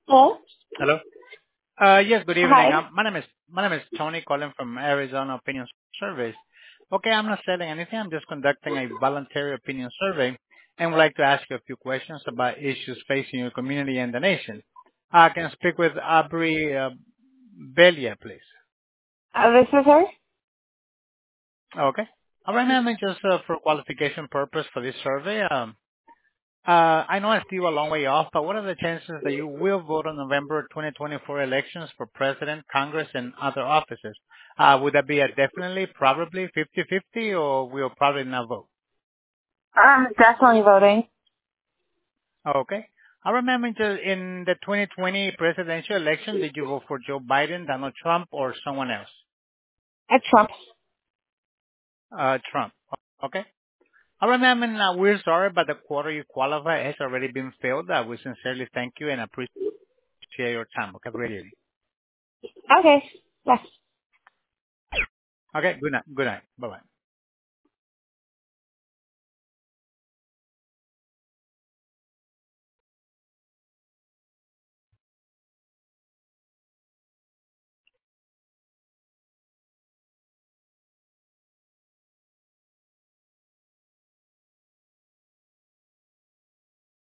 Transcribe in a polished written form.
Hello? Hello. Yes, good evening. Hi. My name is Tony calling from Arizona Opinion Surveys. Okay, I'm not selling anything. I'm just conducting a voluntary opinion survey and would like to ask you a few questions about issues facing your community and the nation. I can speak with Aubrey Belia, please. This is her? Okay. All right, ma'am. And just for qualification purpose for this survey, I know it's still a long way off, but what are the chances that you will vote on November 2024 elections for president, Congress, and other offices? Would that be a definitely, probably 50-50, or will probably not vote? Definitely voting. Okay. I remember in the 2020 presidential election, did you vote for Joe Biden, Donald Trump, or someone else? At Trump. Trump. Okay. I remember, we're sorry, but the quarter you qualify has already been filled. We sincerely thank you and appreciate your time. Okay, really. Okay. Yes. Okay, good night. Good night. Bye-bye.